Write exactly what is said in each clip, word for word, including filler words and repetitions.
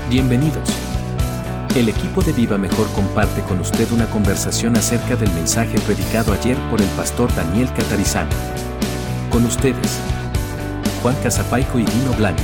Bienvenidos. El equipo de Viva Mejor comparte con usted una conversación acerca del mensaje predicado ayer por el pastor Daniel Catarizano. Con ustedes, Juan Casapaico y Dino Blanco.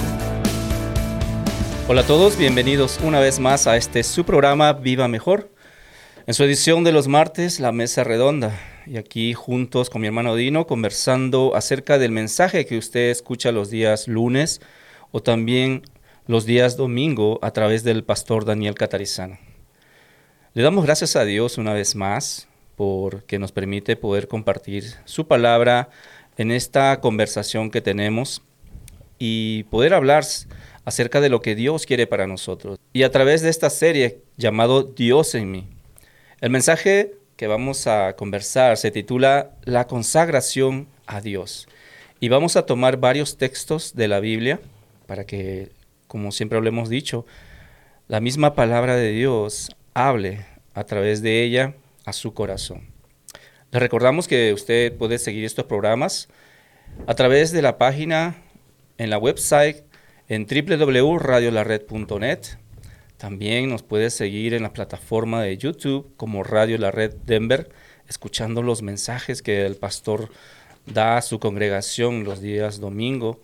Hola a todos, bienvenidos una vez más a este su programa Viva Mejor. En su edición de los martes, La Mesa Redonda. Y aquí juntos con mi hermano Dino conversando acerca del mensaje que usted escucha los días lunes o también los días domingo a través del pastor Daniel Catarizano. Le damos gracias a Dios una vez más porque nos permite poder compartir su palabra en esta conversación que tenemos y poder hablar acerca de lo que Dios quiere para nosotros. Y a través de esta serie llamado Dios en mí. El mensaje que vamos a conversar se titula La consagración a Dios. Y vamos a tomar varios textos de la Biblia para que, como siempre lo hemos dicho, la misma palabra de Dios hable a través de ella a su corazón. Le recordamos que usted puede seguir estos programas a través de la página en la website en doble u doble u doble u punto radio la red punto net. También nos puede seguir en la plataforma de YouTube como Radio La Red Denver, escuchando los mensajes que el pastor da a su congregación los días domingo.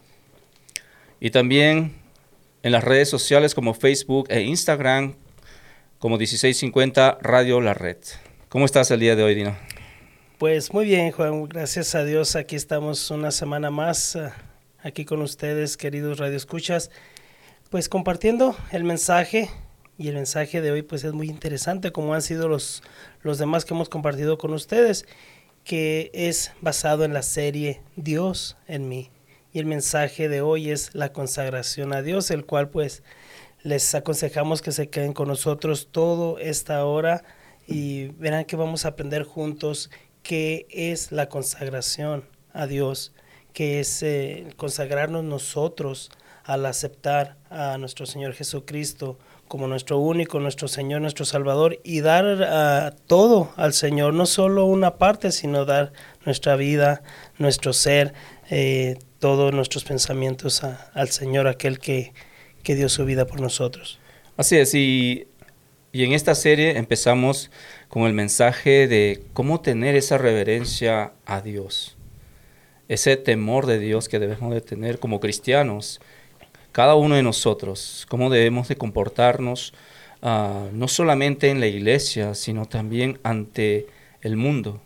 Y también en las redes sociales como Facebook e Instagram como dieciséis cincuenta Radio La Red. ¿Cómo estás el día de hoy, Dino? Pues muy bien, Juan, gracias a Dios. Aquí estamos una semana más, uh, aquí con ustedes, queridos radioescuchas, pues compartiendo el mensaje. Y el mensaje de hoy pues es muy interesante, como han sido los, los demás que hemos compartido con ustedes, que es basado en la serie Dios en mí. Y el mensaje de hoy es la consagración a Dios, el cual pues les aconsejamos que se queden con nosotros toda esta hora y verán que vamos a aprender juntos qué es la consagración a Dios, qué es eh, consagrarnos nosotros al aceptar a nuestro Señor Jesucristo como nuestro único, nuestro Señor, nuestro Salvador, y dar uh, todo al Señor, no solo una parte, sino dar nuestra vida, nuestro ser, eh, todos nuestros pensamientos a, al Señor, aquel que, que dio su vida por nosotros. Así es, y, y en esta serie empezamos con el mensaje de cómo tener esa reverencia a Dios, ese temor de Dios que debemos de tener como cristianos, cada uno de nosotros, cómo debemos de comportarnos, uh, no solamente en la iglesia, sino también ante el mundo.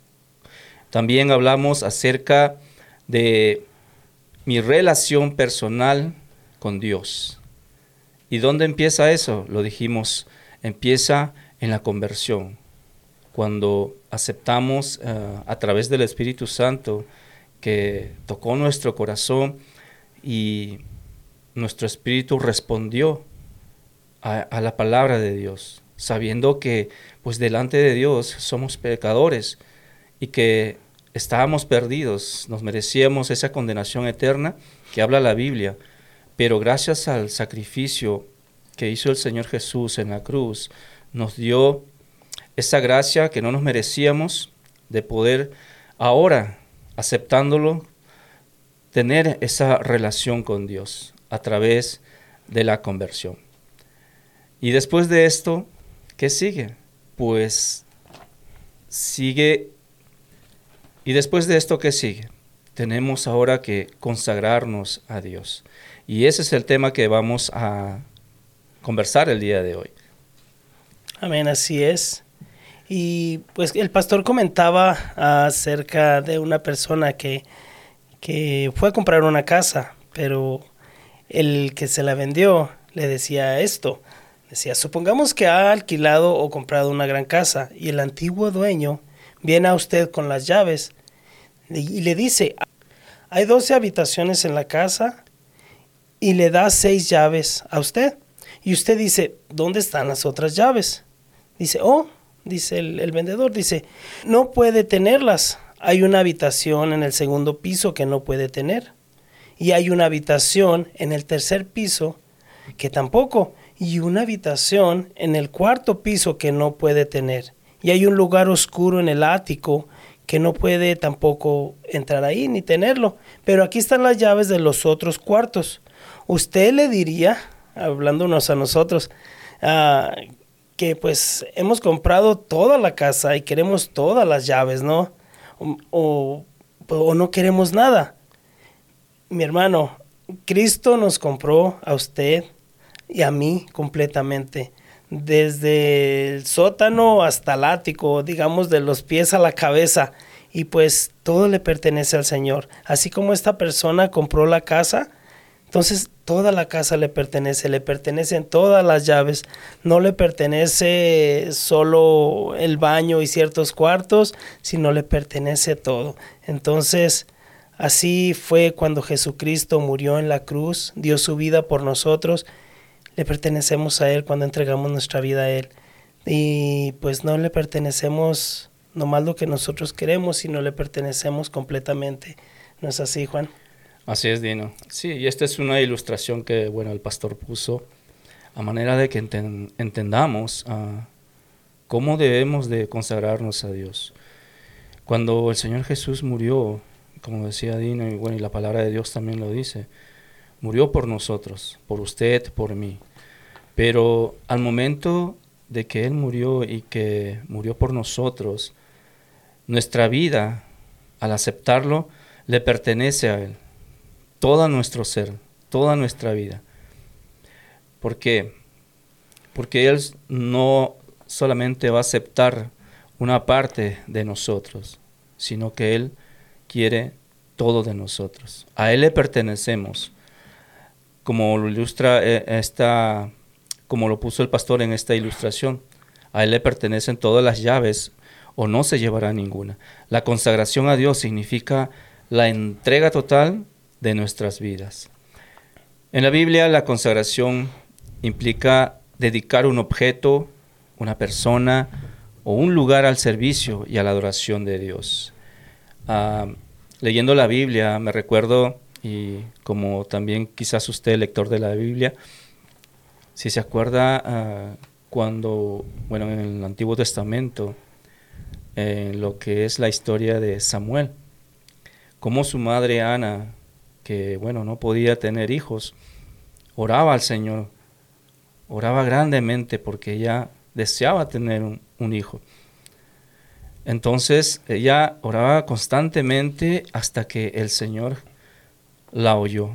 También hablamos acerca de mi relación personal con Dios. ¿Y dónde empieza eso? Lo dijimos, empieza en la conversión. Cuando aceptamos uh, a través del Espíritu Santo que tocó nuestro corazón y nuestro espíritu respondió a, a la palabra de Dios, sabiendo que pues delante de Dios somos pecadores y que estábamos perdidos, nos merecíamos esa condenación eterna que habla la Biblia, pero gracias al sacrificio que hizo el Señor Jesús en la cruz, nos dio esa gracia que no nos merecíamos de poder ahora, aceptándolo, tener esa relación con Dios a través de la conversión. Y después de esto, ¿qué sigue? Pues sigue, y después de esto, ¿qué sigue? Tenemos ahora que consagrarnos a Dios. Y ese es el tema que vamos a conversar el día de hoy. Amén, así es. Y pues el pastor comentaba acerca de una persona que, que fue a comprar una casa, pero el que se la vendió le decía esto, decía, supongamos que ha alquilado o comprado una gran casa y el antiguo dueño viene a usted con las llaves y le dice, hay doce habitaciones en la casa y le da seis llaves a usted. Y usted dice, ¿dónde están las otras llaves? Dice, oh, dice el, el vendedor, dice, no puede tenerlas. Hay una habitación en el segundo piso que no puede tener. Y hay una habitación en el tercer piso que tampoco. Y una habitación en el cuarto piso que no puede tener. Y hay un lugar oscuro en el ático que no puede tampoco entrar ahí ni tenerlo. Pero aquí están las llaves de los otros cuartos. Usted le diría hablándonos a nosotros, uh, que pues hemos comprado toda la casa y queremos todas las llaves, ¿no? O, o, o no queremos nada. Mi hermano, Cristo nos compró a usted y a mí completamente, desde el sótano hasta el ático, digamos de los pies a la cabeza, y pues todo le pertenece al Señor. Así como esta persona compró la casa, entonces toda la casa le pertenece, le pertenecen todas las llaves, no le pertenece solo el baño y ciertos cuartos, sino le pertenece todo. Entonces, así fue cuando Jesucristo murió en la cruz, dio su vida por nosotros. Le pertenecemos a Él cuando entregamos nuestra vida a Él. Y pues no le pertenecemos nomás lo que nosotros queremos, sino le pertenecemos completamente. ¿No es así, Juan? Así es, Dino. Sí, y esta es una ilustración que, bueno, el pastor puso a manera de que enten- entendamos uh, cómo debemos de consagrarnos a Dios. Cuando el Señor Jesús murió, como decía Dino, y bueno, y la palabra de Dios también lo dice, murió por nosotros, por usted, por mí. Pero al momento de que Él murió y que murió por nosotros, nuestra vida, al aceptarlo, le pertenece a Él. Todo nuestro ser, toda nuestra vida. ¿Por qué? Porque Él no solamente va a aceptar una parte de nosotros, sino que Él quiere todo de nosotros. A Él le pertenecemos. Como lo ilustra esta, como lo puso el pastor en esta ilustración, a Él le pertenecen todas las llaves o no se llevará ninguna. La consagración a Dios significa la entrega total de nuestras vidas. En la Biblia, la consagración implica dedicar un objeto, una persona o un lugar al servicio y a la adoración de Dios. Uh, leyendo la Biblia, me recuerdo, y como también quizás usted, lector de la Biblia, si se acuerda uh, cuando, bueno, en el Antiguo Testamento, en lo que es la historia de Samuel, como su madre Ana, que bueno, no podía tener hijos, oraba al Señor, oraba grandemente porque ella deseaba tener un, un hijo. Entonces ella oraba constantemente hasta que el Señor la oyó.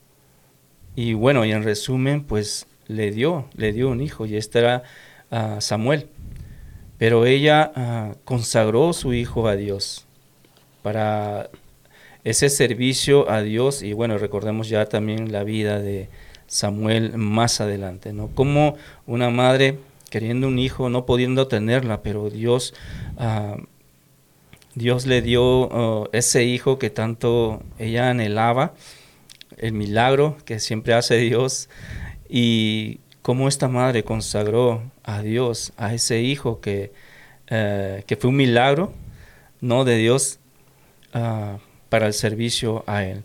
Y bueno, y en resumen, pues le dio, le dio un hijo, y este era uh, Samuel. Pero ella uh, consagró su hijo a Dios para ese servicio a Dios. Y bueno, recordemos ya también la vida de Samuel más adelante, ¿no? Como una madre queriendo un hijo, no pudiendo tenerla, pero Dios, uh, Dios le dio uh, ese hijo que tanto ella anhelaba, el milagro que siempre hace Dios, y cómo esta madre consagró a Dios a ese hijo que, uh, que fue un milagro, ¿no?, de Dios uh, para el servicio a Él.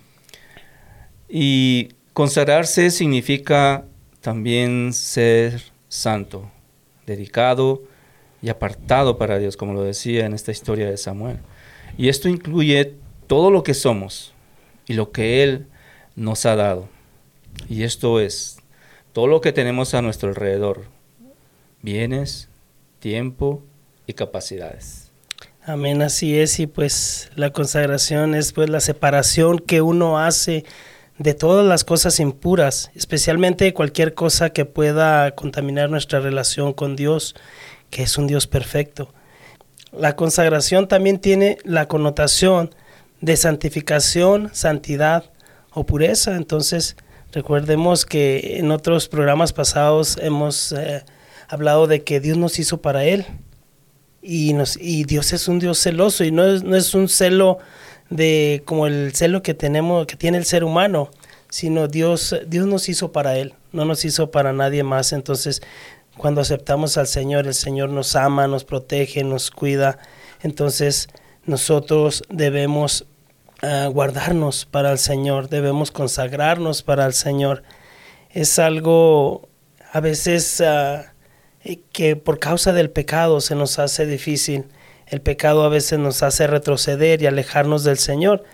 Y consagrarse significa también ser santo, dedicado y apartado para Dios, como lo decía en esta historia de Samuel. Y esto incluye todo lo que somos y lo que Él nos ha dado. Y esto es todo lo que tenemos a nuestro alrededor: bienes, tiempo y capacidades. Amén, así es. Y pues la consagración es pues la separación que uno hace de todas las cosas impuras, especialmente cualquier cosa que pueda contaminar nuestra relación con Dios, que es un Dios perfecto. La consagración también tiene la connotación de santificación, santidad o pureza. Entonces, recordemos que en otros programas pasados hemos eh, hablado de que Dios nos hizo para Él. Y, nos, y Dios es un Dios celoso, y no es, no es un celo de como el celo que tenemos, que tiene el ser humano, sino Dios, Dios nos hizo para Él, no nos hizo para nadie más. Entonces, cuando aceptamos al Señor, el Señor nos ama, nos protege, nos cuida. Entonces, nosotros debemos uh, guardarnos para el Señor, debemos consagrarnos para el Señor. Es algo a veces uh, que por causa del pecado se nos hace difícil. El pecado a veces nos hace retroceder y alejarnos del Señor,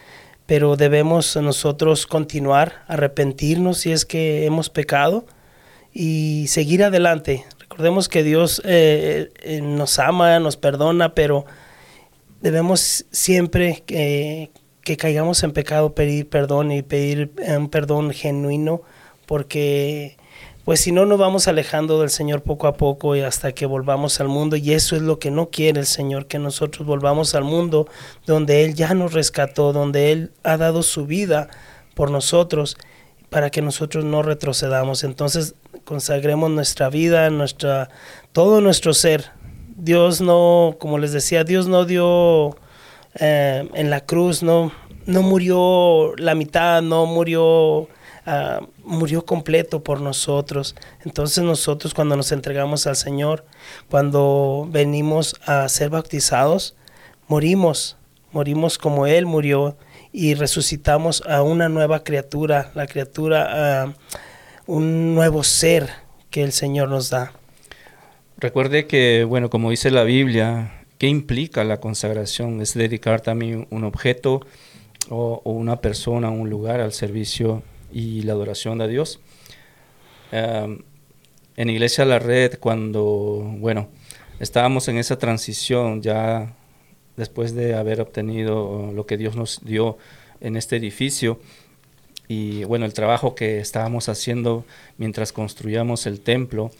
pero debemos nosotros continuar, arrepentirnos si es que hemos pecado y seguir adelante. Recordemos que Dios eh, eh, nos ama, nos perdona, pero debemos siempre que, que caigamos en pecado pedir perdón y pedir un perdón genuino, porque pues si no nos vamos alejando del Señor poco a poco y hasta que volvamos al mundo, y eso es lo que no quiere el Señor, que nosotros volvamos al mundo donde Él ya nos rescató, donde Él ha dado su vida por nosotros, para que nosotros no retrocedamos. Entonces consagremos nuestra vida, nuestra, todo nuestro ser. Dios no, como les decía, Dios no dio eh, en la cruz, no, no murió la mitad, no murió... Uh, murió completo por nosotros. Entonces nosotros, cuando nos entregamos al Señor, cuando venimos a ser bautizados, morimos, morimos como Él murió y resucitamos a una nueva criatura, la criatura, uh, un nuevo ser que el Señor nos da. Recuerde que, bueno, como dice la Biblia, ¿qué implica la consagración? Es dedicar también un objeto o, o una persona, un lugar al servicio y la adoración de Dios. Um, en Iglesia La Red, cuando, bueno, estábamos en esa transición ya después de haber obtenido lo que Dios nos dio en este edificio y, bueno, el trabajo que estábamos haciendo mientras construíamos el templo,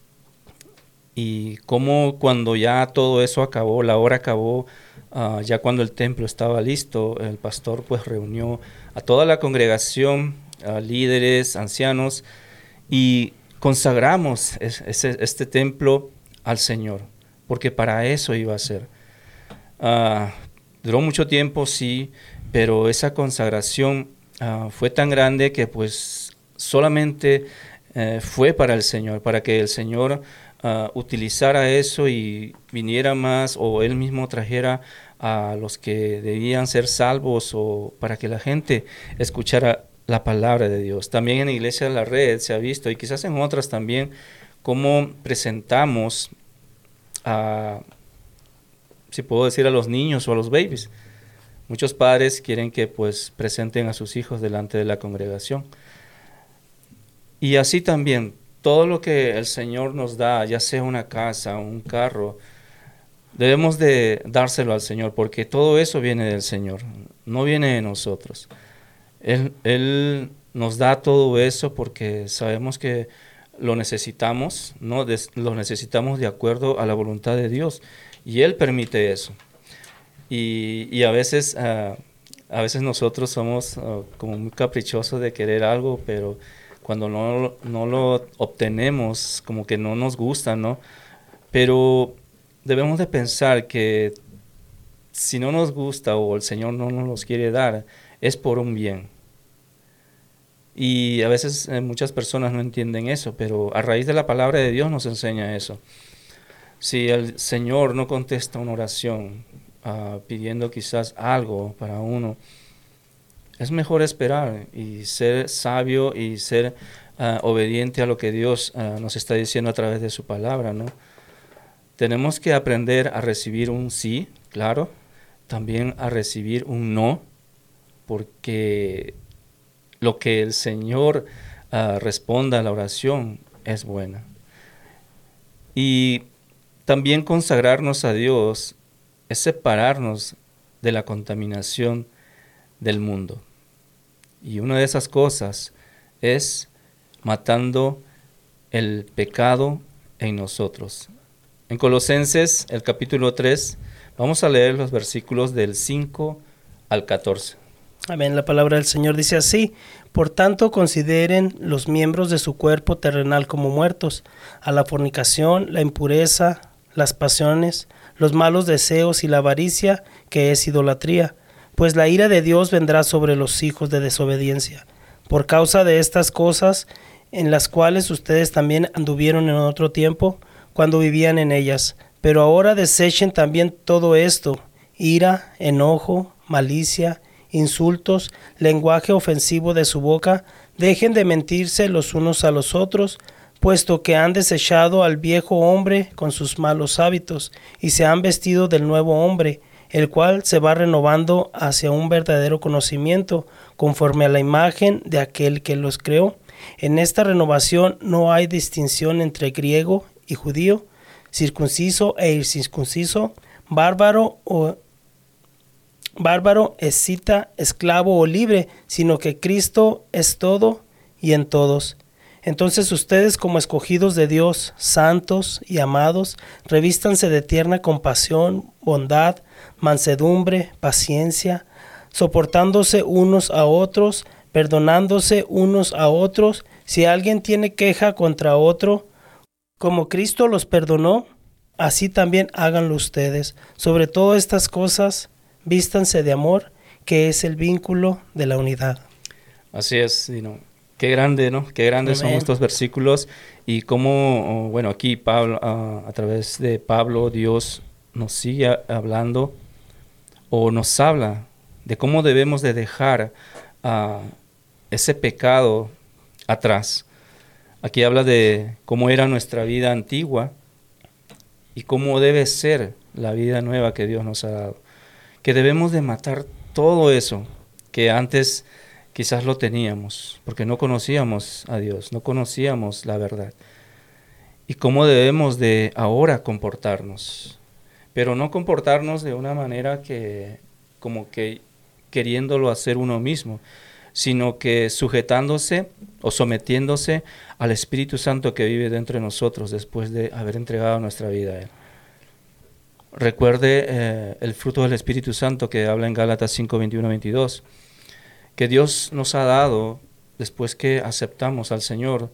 y cómo cuando ya todo eso acabó, la obra acabó, uh, ya cuando el templo estaba listo, el pastor pues reunió a toda la congregación, a líderes, ancianos, y consagramos es, ese, este templo al Señor, porque para eso iba a ser. Uh, duró mucho tiempo, sí, pero esa consagración uh, fue tan grande que pues solamente uh, fue para el Señor, para que el Señor uh, utilizara eso y viniera más, o Él mismo trajera a los que debían ser salvos, o para que la gente escuchara la palabra de Dios. También en Iglesia de La Red se ha visto, y quizás en otras también, cómo presentamos a, si puedo decir, a los niños o a los babies. Muchos padres quieren que pues presenten a sus hijos delante de la congregación. Y así también, todo lo que el Señor nos da, ya sea una casa, un carro, debemos de dárselo al Señor, porque todo eso viene del Señor, no viene de nosotros. Él, Él nos da todo eso porque sabemos que lo necesitamos, ¿no? Des, lo necesitamos de acuerdo a la voluntad de Dios, y Él permite eso. Y, y a veces uh, a veces nosotros somos uh, como muy caprichosos de querer algo, pero cuando no, no lo obtenemos, como que no nos gusta, ¿no? Pero debemos de pensar que si no nos gusta o el Señor no nos los quiere dar, es por un bien. Y a veces eh, muchas personas no entienden eso, pero a raíz de la palabra de Dios nos enseña eso. Si el Señor no contesta una oración uh, pidiendo quizás algo para uno, es mejor esperar y ser sabio y ser uh, obediente a lo que Dios uh, nos está diciendo a través de su palabra, ¿no? Tenemos que aprender a recibir un sí, claro, también a recibir un no, porque lo que el Señor uh, responda a la oración es buena. Y también consagrarnos a Dios es separarnos de la contaminación del mundo. Y una de esas cosas es matando el pecado en nosotros. En Colosenses, el capítulo tres, vamos a leer los versículos del cinco al catorce. Amén. La palabra del Señor dice así: por tanto, consideren los miembros de su cuerpo terrenal como muertos, a la fornicación, la impureza, las pasiones, los malos deseos y la avaricia, que es idolatría. Pues la ira de Dios vendrá sobre los hijos de desobediencia, por causa de estas cosas en las cuales ustedes también anduvieron en otro tiempo, cuando vivían en ellas. Pero ahora desechen también todo esto: ira, enojo, malicia, insultos, lenguaje ofensivo de su boca. Dejen de mentirse los unos a los otros, puesto que han desechado al viejo hombre con sus malos hábitos, y se han vestido del nuevo hombre, el cual se va renovando hacia un verdadero conocimiento, conforme a la imagen de aquel que los creó. En esta renovación no hay distinción entre griego y judío, circunciso e incircunciso, bárbaro o bárbaro, escita, esclavo o libre, sino que Cristo es todo y en todos. Entonces ustedes, como escogidos de Dios, santos y amados, revístanse de tierna compasión, bondad, mansedumbre, paciencia, soportándose unos a otros, perdonándose unos a otros. Si alguien tiene queja contra otro, como Cristo los perdonó, así también háganlo ustedes. Sobre todas estas cosas, vístanse de amor, que es el vínculo de la unidad. Así es, Dino. Qué grande, ¿no? Qué grandes son estos versículos y cómo, oh, bueno, aquí Pablo, uh, a través de Pablo, Dios nos sigue hablando o nos habla de cómo debemos de dejar uh, ese pecado atrás. Aquí habla de cómo era nuestra vida antigua y cómo debe ser la vida nueva que Dios nos ha dado. Que debemos de matar todo eso que antes quizás lo teníamos, porque no conocíamos a Dios, no conocíamos la verdad. Y cómo debemos de ahora comportarnos, pero no comportarnos de una manera que, como que queriéndolo hacer uno mismo, sino que sujetándose o sometiéndose al Espíritu Santo que vive dentro de nosotros después de haber entregado nuestra vida a Él. Recuerde eh, el fruto del Espíritu Santo que habla en Gálatas cinco, veintiuno a veintidós, que Dios nos ha dado después que aceptamos al Señor.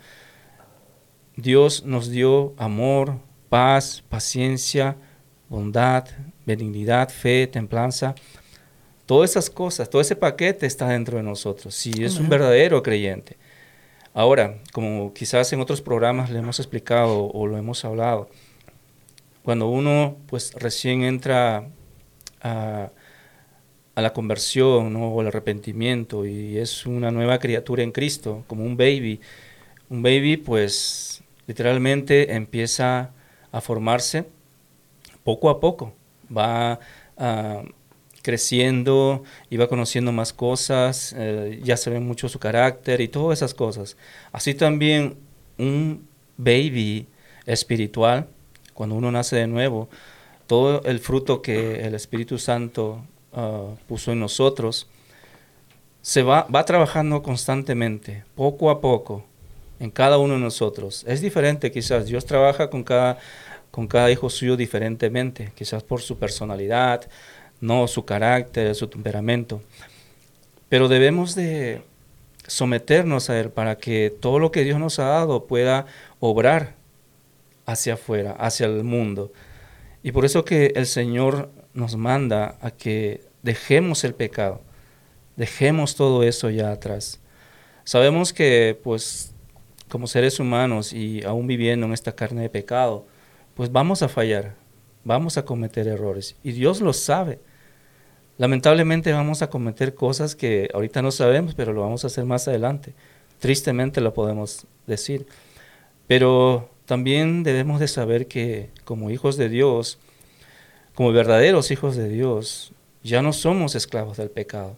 Dios nos dio amor, paz, paciencia, bondad, benignidad, fe, templanza. Todas esas cosas, todo ese paquete está dentro de nosotros, si es un verdadero creyente. Ahora, como quizás en otros programas le hemos explicado o lo hemos hablado, cuando uno pues recién entra a, a la conversión, ¿no? O al arrepentimiento y es una nueva criatura en Cristo, como un baby, un baby pues literalmente empieza a formarse poco a poco, va a creciendo y va conociendo más cosas, eh, ya se ve mucho su carácter y todas esas cosas. Así también un baby espiritual, cuando uno nace de nuevo, todo el fruto que el Espíritu Santo uh, puso en nosotros, se va, va trabajando constantemente, poco a poco, en cada uno de nosotros. Es diferente quizás, Dios trabaja con cada, con cada hijo suyo diferentemente, quizás por su personalidad, no su carácter, su temperamento, pero debemos de someternos a Él para que todo lo que Dios nos ha dado pueda obrar hacia afuera, hacia el mundo. Y por eso que el Señor nos manda a que dejemos el pecado, dejemos todo eso ya atrás. Sabemos que pues como seres humanos y aún viviendo en esta carne de pecado, pues vamos a fallar, vamos a cometer errores y Dios lo sabe. Lamentablemente vamos a cometer cosas que ahorita no sabemos, pero lo vamos a hacer más adelante. Tristemente lo podemos decir. Pero también debemos de saber que como hijos de Dios, como verdaderos hijos de Dios, ya no somos esclavos del pecado.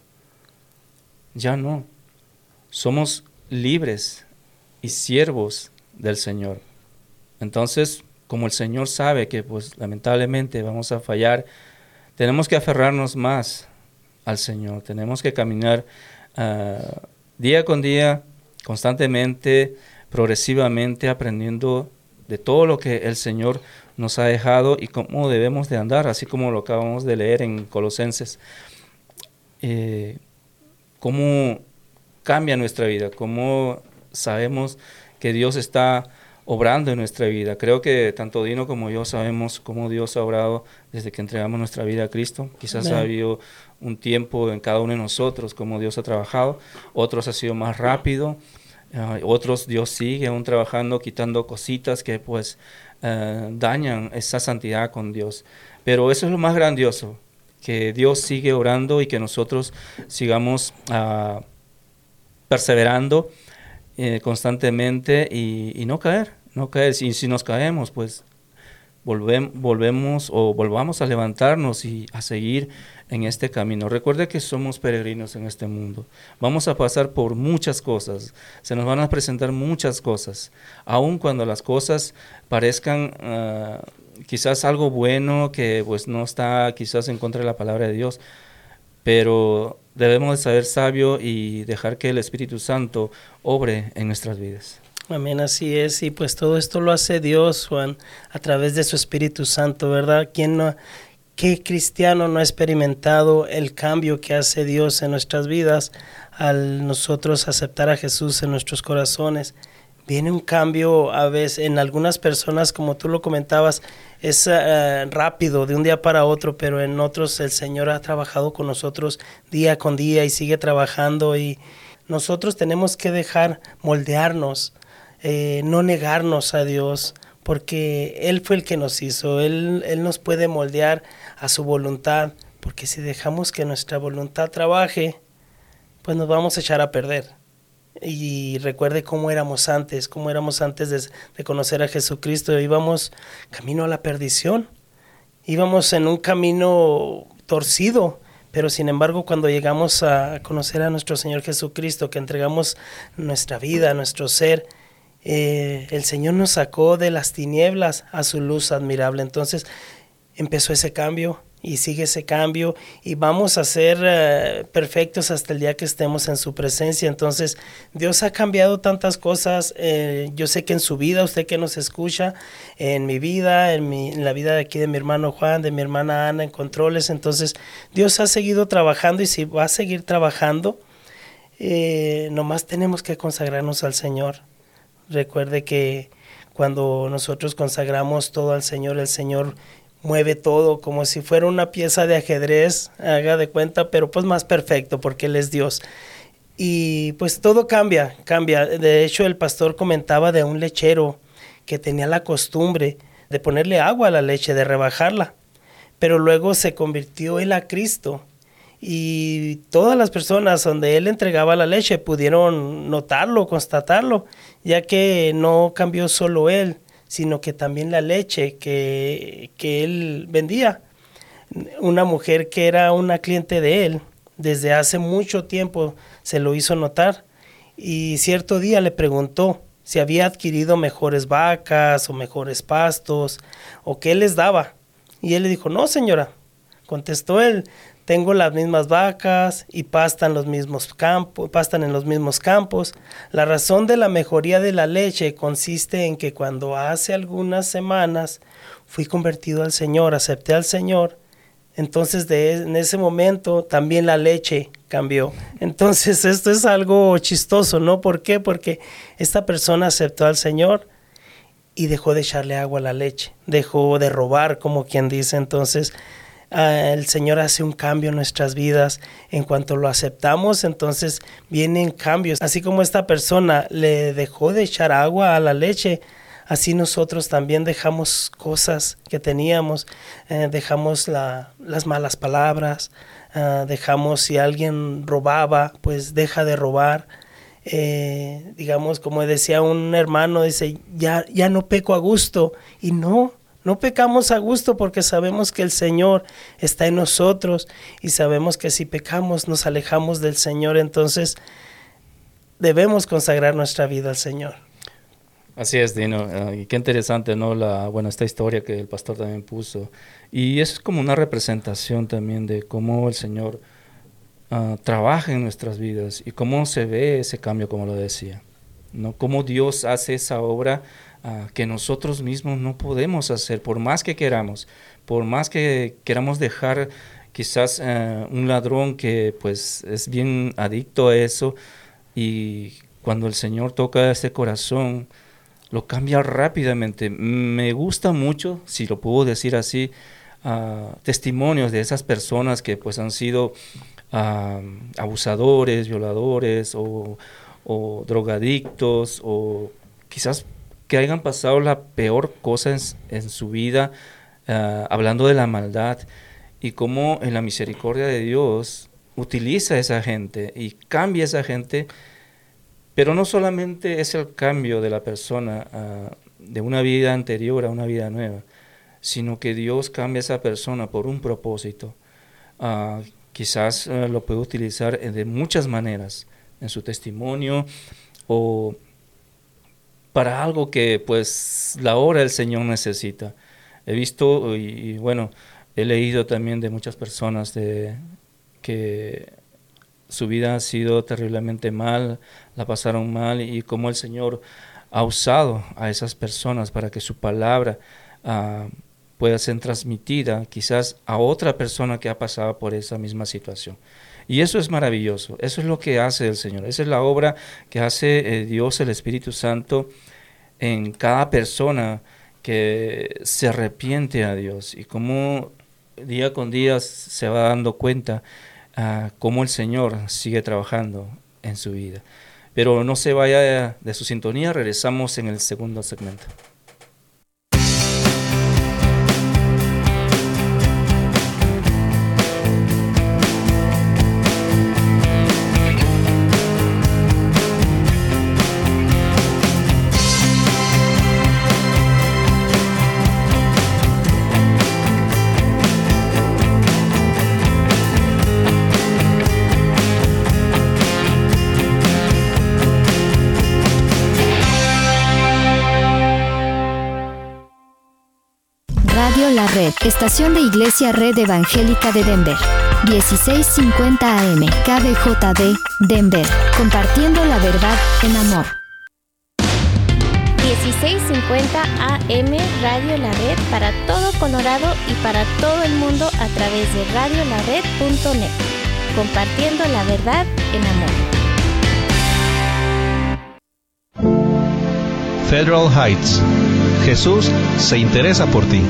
Ya no. Somos libres y siervos del Señor. Entonces, como el Señor sabe que pues lamentablemente vamos a fallar, tenemos que aferrarnos más al Señor, tenemos que caminar uh, día con día, constantemente, progresivamente, aprendiendo de todo lo que el Señor nos ha dejado y cómo debemos de andar, así como lo acabamos de leer en Colosenses. Eh, cómo cambia nuestra vida, cómo sabemos que Dios está obrando en nuestra vida. Creo que tanto Dino como yo sabemos cómo Dios ha obrado desde que entregamos nuestra vida a Cristo. Quizás Bien. ha habido un tiempo en cada uno de nosotros, cómo Dios ha trabajado. Otros ha sido más rápido. Uh, otros Dios sigue aún trabajando, quitando cositas que pues uh, dañan esa santidad con Dios. Pero eso es lo más grandioso, que Dios sigue orando y que nosotros sigamos uh, perseverando eh, constantemente y, y no caer. No caer. Si, si nos caemos, pues volvem, volvemos o volvamos a levantarnos y a seguir en este camino. Recuerde que somos peregrinos en este mundo. Vamos a pasar por muchas cosas. Se nos van a presentar muchas cosas. Aun cuando las cosas parezcan uh, quizás algo bueno, que pues no está quizás en contra de la palabra de Dios, pero debemos de saber sabio y dejar que el Espíritu Santo obre en nuestras vidas. Amén, así es, y pues todo esto lo hace Dios, Juan, a través de su Espíritu Santo, ¿verdad? ¿Quién no, qué cristiano no ha experimentado el cambio que hace Dios en nuestras vidas al nosotros aceptar a Jesús en nuestros corazones? Viene un cambio a veces, en algunas personas, como tú lo comentabas, es uh, rápido, de un día para otro, pero en otros el Señor ha trabajado con nosotros día con día y sigue trabajando, y nosotros tenemos que dejar moldearnos, eh, no negarnos a Dios, porque Él fue el que nos hizo, Él, Él nos puede moldear a su voluntad, porque si dejamos que nuestra voluntad trabaje, pues nos vamos a echar a perder. Y recuerde cómo éramos antes, cómo éramos antes de, de conocer a Jesucristo. Íbamos camino a la perdición, íbamos en un camino torcido, pero sin embargo cuando llegamos a conocer a nuestro Señor Jesucristo, que entregamos nuestra vida, nuestro ser, eh, el Señor nos sacó de las tinieblas a su luz admirable. Entonces empezó ese cambio y sigue ese cambio, y vamos a ser uh, perfectos hasta el día que estemos en su presencia. Entonces Dios ha cambiado tantas cosas, eh, yo sé que en su vida, usted que nos escucha, en mi vida, en, mi, en la vida de aquí de mi hermano Juan, de mi hermana Ana en controles, entonces Dios ha seguido trabajando, y si va a seguir trabajando, eh, nomás tenemos que consagrarnos al Señor. Recuerde que cuando nosotros consagramos todo al Señor, el Señor mueve todo como si fuera una pieza de ajedrez, haga de cuenta, pero pues más perfecto, porque Él es Dios. Y pues todo cambia, cambia. De hecho, el pastor comentaba de un lechero que tenía la costumbre de ponerle agua a la leche, de rebajarla, pero luego se convirtió él a Cristo, y todas las personas donde él entregaba la leche pudieron notarlo, constatarlo, ya que no cambió solo él, sino que también la leche que, que él vendía. Una mujer que era una cliente de él, desde hace mucho tiempo se lo hizo notar, y cierto día le preguntó si había adquirido mejores vacas o mejores pastos, o qué les daba. Y él le dijo, no señora, contestó él, tengo las mismas vacas y pastan, los mismos campos, pastan en los mismos campos. La razón de la mejoría de la leche consiste en que cuando hace algunas semanas fui convertido al Señor, acepté al Señor, entonces de, en ese momento también la leche cambió. Entonces esto es algo chistoso, ¿no? ¿Por qué? Porque esta persona aceptó al Señor y dejó de echarle agua a la leche, dejó de robar, como quien dice. Entonces Uh, el Señor hace un cambio en nuestras vidas. En cuanto lo aceptamos, entonces vienen cambios. Así como esta persona le dejó de echar agua a la leche, así nosotros también dejamos cosas que teníamos, eh, dejamos la, las malas palabras, uh, dejamos, si alguien robaba, pues deja de robar. Eh, digamos, como decía un hermano, dice, ya, ya no peco a gusto, y no. No pecamos a gusto porque sabemos que el Señor está en nosotros, y sabemos que si pecamos nos alejamos del Señor. Entonces debemos consagrar nuestra vida al Señor. Así es, Dino. Uh, y qué interesante, ¿no? La, bueno, esta historia que el pastor también puso. Y es como una representación también de cómo el Señor uh, trabaja en nuestras vidas y cómo se ve ese cambio, como lo decía, ¿no? Cómo Dios hace esa obra Uh, que nosotros mismos no podemos hacer, por más que queramos, por más que queramos dejar quizás uh, un ladrón que pues es bien adicto a eso, y cuando el Señor toca ese corazón, lo cambia rápidamente. Me gusta mucho, si lo puedo decir así, uh, testimonios de esas personas que pues han sido uh, abusadores, violadores o, o drogadictos, o quizás que hayan pasado la peor cosa en, en su vida, uh, hablando de la maldad, y cómo en la misericordia de Dios utiliza a esa gente y cambia a esa gente. Pero no solamente es el cambio de la persona uh, de una vida anterior a una vida nueva, sino que Dios cambia a esa persona por un propósito. Uh, quizás uh, lo puede utilizar de muchas maneras, en su testimonio o para algo que pues la obra del Señor necesita. He visto y, y bueno, he leído también de muchas personas de, que su vida ha sido terriblemente mal, la pasaron mal, y cómo el Señor ha usado a esas personas para que su palabra uh, pueda ser transmitida quizás a otra persona que ha pasado por esa misma situación. Y eso es maravilloso, eso es lo que hace el Señor, esa es la obra que hace eh, Dios, el Espíritu Santo, en cada persona que se arrepiente a Dios, y cómo día con día se va dando cuenta uh, cómo el Señor sigue trabajando en su vida. Pero no se vaya de su sintonía, regresamos en el segundo segmento. Radio La Red, estación de Iglesia Red Evangélica de Denver, dieciséis cincuenta A M, K B J D, Denver, compartiendo la verdad en amor. dieciséis cincuenta A M, Radio La Red, para todo Colorado y para todo el mundo a través de radio la red punto net, compartiendo la verdad en amor. Federal Heights. Jesús se interesa por ti.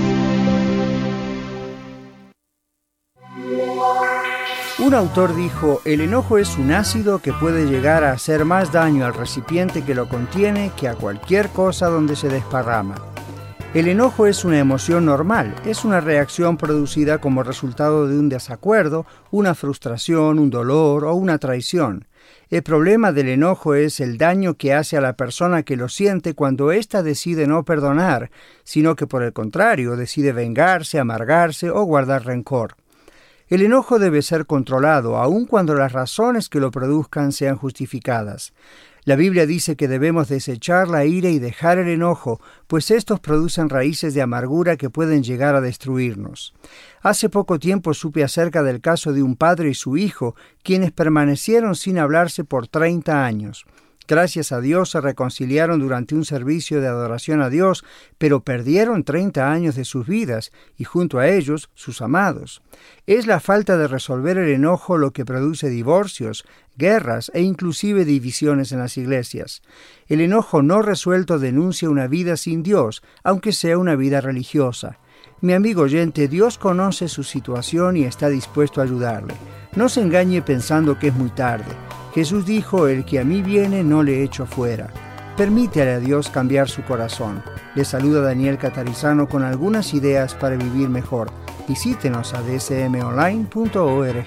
Un autor dijo: el enojo es un ácido que puede llegar a hacer más daño al recipiente que lo contiene que a cualquier cosa donde se desparrama. El enojo es una emoción normal, es una reacción producida como resultado de un desacuerdo, una frustración, un dolor o una traición. El problema del enojo es el daño que hace a la persona que lo siente cuando ésta decide no perdonar, sino que por el contrario decide vengarse, amargarse o guardar rencor. El enojo debe ser controlado, aun cuando las razones que lo produzcan sean justificadas. La Biblia dice que debemos desechar la ira y dejar el enojo, pues estos producen raíces de amargura que pueden llegar a destruirnos. Hace poco tiempo supe acerca del caso de un padre y su hijo, quienes permanecieron sin hablarse por treinta años. Gracias a Dios se reconciliaron durante un servicio de adoración a Dios, pero perdieron treinta años de sus vidas y junto a ellos sus amados. Es la falta de resolver el enojo lo que produce divorcios, guerras e inclusive divisiones en las iglesias. El enojo no resuelto denuncia una vida sin Dios, aunque sea una vida religiosa. Mi amigo oyente, Dios conoce su situación y está dispuesto a ayudarle. No se engañe pensando que es muy tarde. Jesús dijo: el que a mí viene no le echo fuera. Permítale a Dios cambiar su corazón. Le saluda Daniel Catarizano con algunas ideas para vivir mejor. Visítenos a d s m online punto org.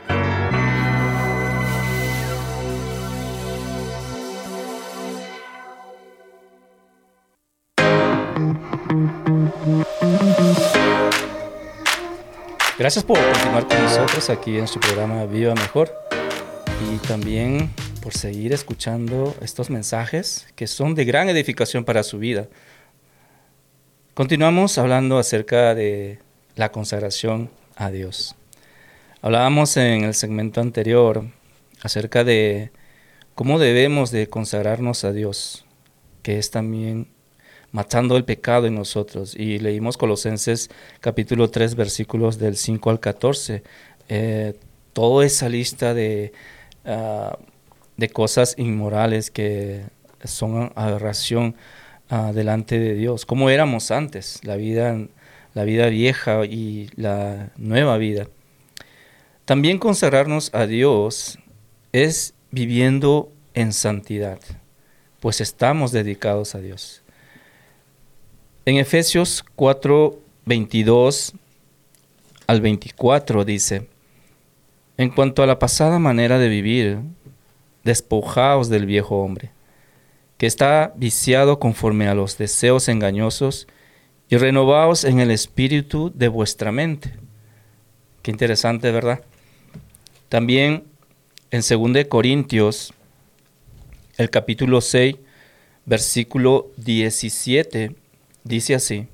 Gracias por continuar con nosotros aquí en su programa Viva Mejor, y también por seguir escuchando estos mensajes que son de gran edificación para su vida. Continuamos hablando acerca de la consagración a Dios. Hablábamos en el segmento anterior acerca de cómo debemos de consagrarnos a Dios, que es también matando el pecado en nosotros. Y leímos Colosenses capítulo tres, versículos del cinco al catorce. Eh, toda esa lista de, uh, de cosas inmorales que son aberración uh, delante de Dios. Cómo éramos antes, la vida, la vida vieja y la nueva vida. También consagrarnos a Dios es viviendo en santidad, pues estamos dedicados a Dios. En Efesios cuatro, veintidós al veinticuatro dice: en cuanto a la pasada manera de vivir, despojaos del viejo hombre, que está viciado conforme a los deseos engañosos, y renovaos en el espíritu de vuestra mente. Qué interesante, ¿verdad? También en segunda de Corintios, el capítulo seis, versículo diecisiete, dice así: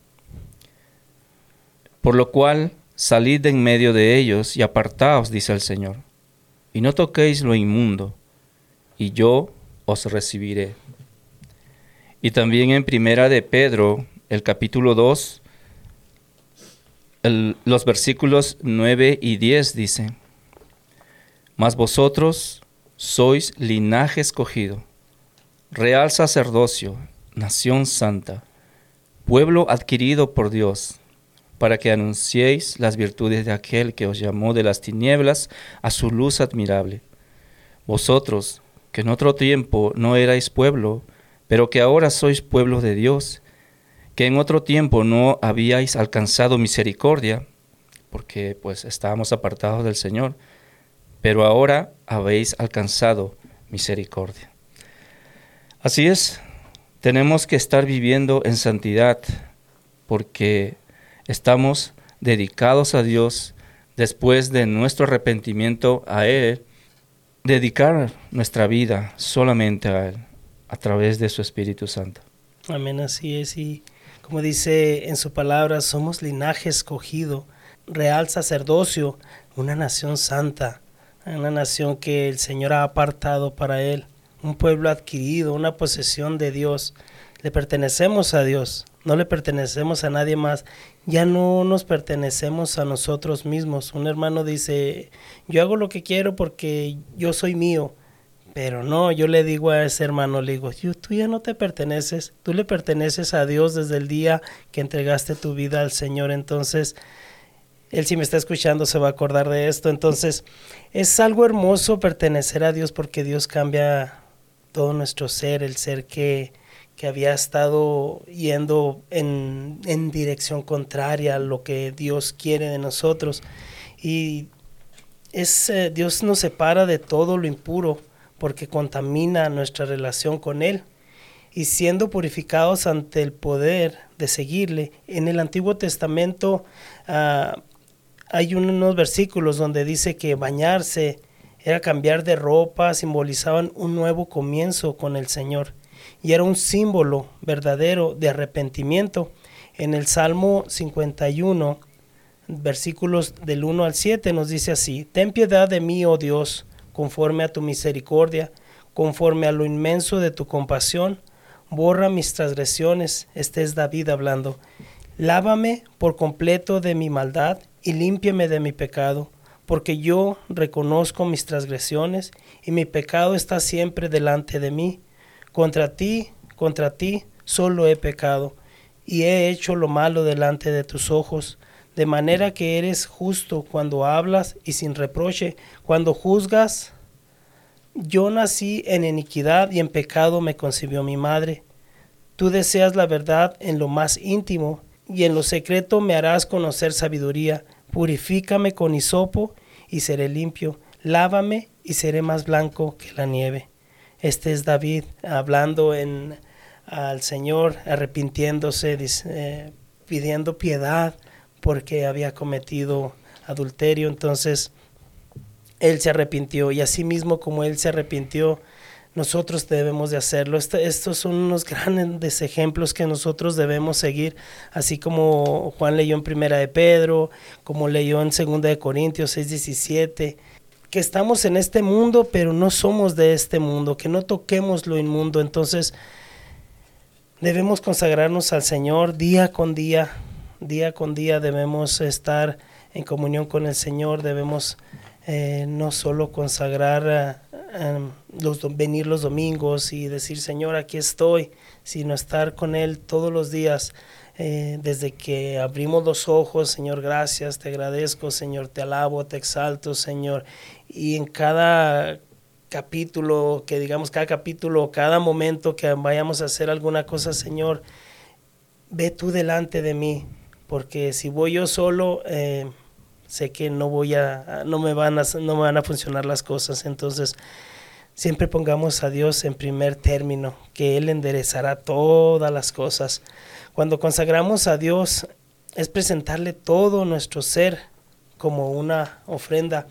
por lo cual, salid de en medio de ellos y apartaos, dice el Señor, y no toquéis lo inmundo, y yo os recibiré. Y también en primera de Pedro, el capítulo dos, el, los versículos nueve y diez dice: mas vosotros sois linaje escogido, real sacerdocio, nación santa, pueblo adquirido por Dios, para que anunciéis las virtudes de aquel que os llamó de las tinieblas a su luz admirable. Vosotros, que en otro tiempo no erais pueblo, pero que ahora sois pueblo de Dios, que en otro tiempo no habíais alcanzado misericordia, porque pues estábamos apartados del Señor, pero ahora habéis alcanzado misericordia. Así es, tenemos que estar viviendo en santidad, porque estamos dedicados a Dios después de nuestro arrepentimiento a Él, dedicar nuestra vida solamente a Él, a través de su Espíritu Santo. Amén, así es. Y como dice en su palabra, somos linaje escogido, real sacerdocio, una nación santa, una nación que el Señor ha apartado para Él, un pueblo adquirido, una posesión de Dios. Le pertenecemos a Dios, no le pertenecemos a nadie más, ya no nos pertenecemos a nosotros mismos. Un hermano dice, yo hago lo que quiero porque yo soy mío, pero no, yo le digo a ese hermano, le digo, tú ya no te perteneces, tú le perteneces a Dios desde el día que entregaste tu vida al Señor. Entonces, Él, si me está escuchando, se va a acordar de esto. Entonces, es algo hermoso pertenecer a Dios, porque Dios cambia todo nuestro ser, el ser que que había estado yendo en, en dirección contraria a lo que Dios quiere de nosotros. Y es, eh, Dios nos separa de todo lo impuro, porque contamina nuestra relación con Él. Y siendo purificados ante el poder de seguirle, en el Antiguo Testamento uh, hay unos versículos donde dice que bañarse era cambiar de ropa, simbolizaban un nuevo comienzo con el Señor. Y era un símbolo verdadero de arrepentimiento. En el Salmo cincuenta y uno, versículos del uno al siete, nos dice así: ten piedad de mí, oh Dios, conforme a tu misericordia, conforme a lo inmenso de tu compasión, borra mis transgresiones. Este es David hablando. Lávame por completo de mi maldad y límpiame de mi pecado, porque yo reconozco mis transgresiones y mi pecado está siempre delante de mí. Contra ti, contra ti, solo he pecado, y he hecho lo malo delante de tus ojos, de manera que eres justo cuando hablas y sin reproche, cuando juzgas. Yo nací en iniquidad y en pecado me concibió mi madre. Tú deseas la verdad en lo más íntimo, y en lo secreto me harás conocer sabiduría. Purifícame con hisopo y seré limpio, lávame y seré más blanco que la nieve. Este es David hablando en, al Señor, arrepintiéndose, eh, pidiendo piedad porque había cometido adulterio. Entonces, él se arrepintió, y así mismo como él se arrepintió, nosotros debemos de hacerlo. Este, estos son unos grandes ejemplos que nosotros debemos seguir, así como Juan leyó en Primera de Pedro, como leyó en Segunda de Corintios seis diecisiete, que estamos en este mundo, pero no somos de este mundo, que no toquemos lo inmundo. Entonces, debemos consagrarnos al Señor día con día, día con día debemos estar en comunión con el Señor, debemos eh, no solo consagrar, uh, um, los, venir los domingos y decir, Señor, aquí estoy, sino estar con Él todos los días. Eh, desde que abrimos los ojos, Señor, gracias, te agradezco, Señor, te alabo, te exalto, Señor. Y en cada capítulo, que digamos cada capítulo, cada momento que vayamos a hacer alguna cosa, Señor, ve tú delante de mí, porque si voy yo solo, eh, sé que no voy a, no me van a, no me van a funcionar las cosas. Entonces, siempre pongamos a Dios en primer término, que Él enderezará todas las cosas. Cuando consagramos a Dios es presentarle todo nuestro ser como una ofrenda.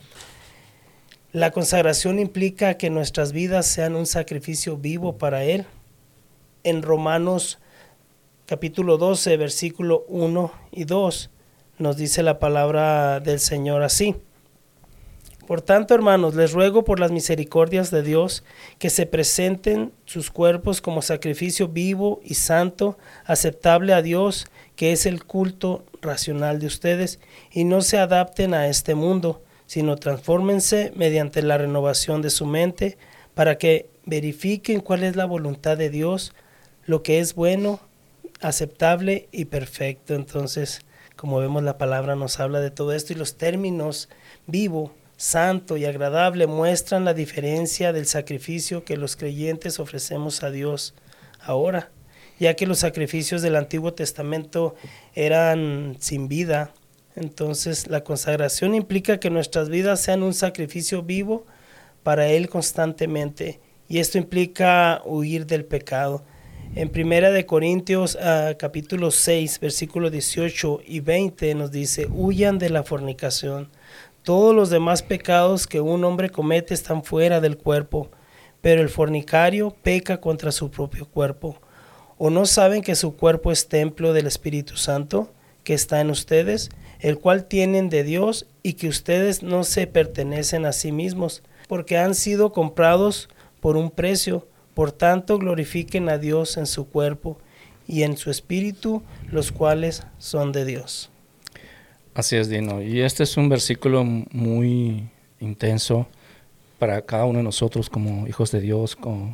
La consagración implica que nuestras vidas sean un sacrificio vivo para Él. En Romanos capítulo doce, versículo uno y dos, nos dice la palabra del Señor así: Por tanto, hermanos, les ruego por las misericordias de Dios que se presenten sus cuerpos como sacrificio vivo y santo, aceptable a Dios, que es el culto racional de ustedes, y no se adapten a este mundo, sino transfórmense mediante la renovación de su mente, para que verifiquen cuál es la voluntad de Dios, lo que es bueno, aceptable y perfecto. Entonces, como vemos, la palabra nos habla de todo esto, y los términos vivo, santo y agradable muestran la diferencia del sacrificio que los creyentes ofrecemos a Dios ahora, ya que los sacrificios del Antiguo Testamento eran sin vida. Entonces, la consagración implica que nuestras vidas sean un sacrificio vivo para Él constantemente, y esto implica huir del pecado. En Primera de Corintios uh, capítulo seis, versículos dieciocho y veinte nos dice: huyan de la fornicación. Todos los demás pecados que un hombre comete están fuera del cuerpo, pero el fornicario peca contra su propio cuerpo. ¿O no saben que su cuerpo es templo del Espíritu Santo, que está en ustedes, el cual tienen de Dios, y que ustedes no se pertenecen a sí mismos, porque han sido comprados por un precio? Por tanto, glorifiquen a Dios en su cuerpo y en su espíritu, los cuales son de Dios. Así es, Dino. Y este es un versículo muy intenso para cada uno de nosotros como hijos de Dios como,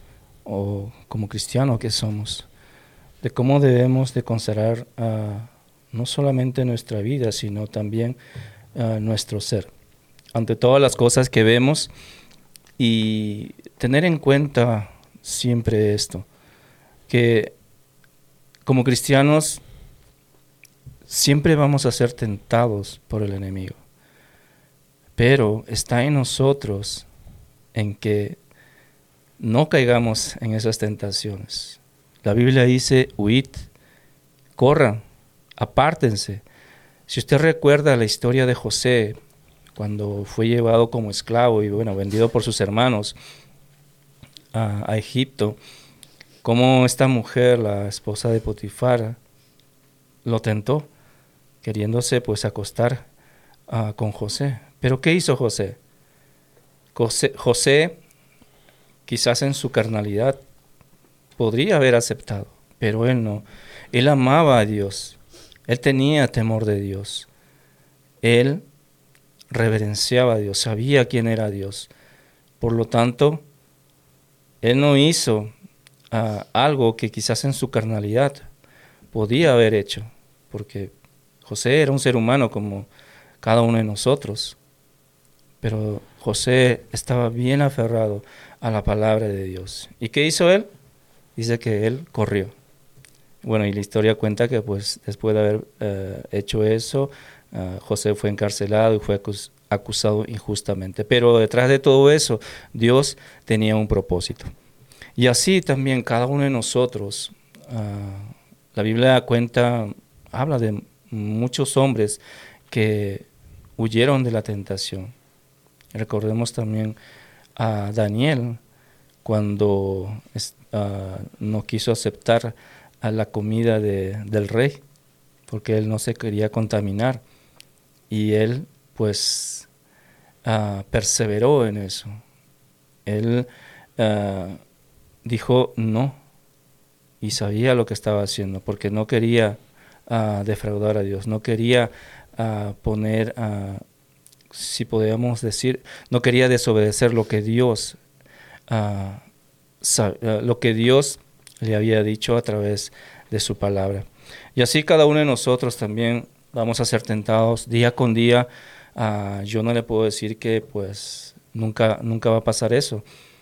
o como cristianos que somos, de cómo debemos de considerar uh, no solamente nuestra vida, sino también uh, nuestro ser, ante todas las cosas que vemos, y tener en cuenta siempre esto, que como cristianos siempre vamos a ser tentados por el enemigo, pero está en nosotros en que no caigamos en esas tentaciones. La Biblia dice: huid, corran, apártense. Si usted recuerda la historia de José, cuando fue llevado como esclavo y bueno, vendido por sus hermanos a, a Egipto, cómo esta mujer, la esposa de Potifar, lo tentó, queriéndose pues acostar uh, con José. Pero ¿qué hizo José? José? José, quizás en su carnalidad, podría haber aceptado, pero él no. Él amaba a Dios, él tenía temor de Dios, él reverenciaba a Dios, sabía quién era Dios. Por lo tanto, él no hizo uh, algo que quizás en su carnalidad podía haber hecho, porque José era un ser humano como cada uno de nosotros, pero José estaba bien aferrado a la palabra de Dios. ¿Y qué hizo él? Dice que él corrió. Bueno, y la historia cuenta que pues después de haber uh, hecho eso, uh, José fue encarcelado y fue acus- acusado injustamente. Pero detrás de todo eso, Dios tenía un propósito. Y así también cada uno de nosotros, uh, la Biblia cuenta, habla de muchos hombres que huyeron de la tentación. Recordemos también a Daniel, cuando uh, no quiso aceptar a la comida de, del rey, porque él no se quería contaminar, y él pues uh, perseveró en eso. Él uh, dijo no, y sabía lo que estaba haciendo, porque no quería uh, defraudar a Dios, no quería uh, poner, uh, si podemos decir, no quería desobedecer lo que Dios, uh, sab- uh, lo que Dios le había dicho a través de su palabra. Y así cada uno de nosotros también vamos a ser tentados día con día. Uh, yo no le puedo decir que pues nunca, nunca va a pasar eso,